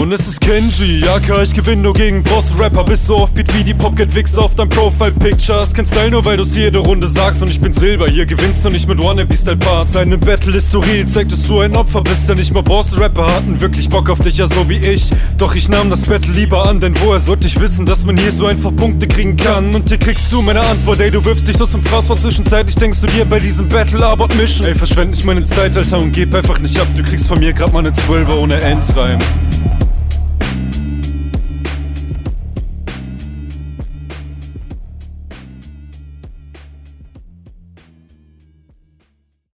Und es ist Kenji, aka ich gewinn nur gegen Boss-Rapper. Bist so offbeat wie die Popcat-Wichser auf deinem Profile-Picture. Hast kein Style, nur weil du's jede Runde sagst. Und ich bin Silber, hier gewinnst du nicht mit Wannabe-Style-Parts. Deine Battle-Historie zeigt, dass du ein Opfer bist, der nicht mal Boss-Rapper hatten wirklich Bock auf dich, ja so wie ich. Doch ich nahm das Battle lieber an, denn woher sollte ich wissen, dass man hier so einfach Punkte kriegen kann? Und hier kriegst du meine Antwort, ey, du wirfst dich so zum Fraß vor. Zwischenzeitlich denkst du dir bei diesem Battle-Arbeit-Mission, ey, verschwend nicht meine Zeit, Alter, und geb einfach nicht ab. Du kriegst von mir grad mal eine 12er ohne Endreim.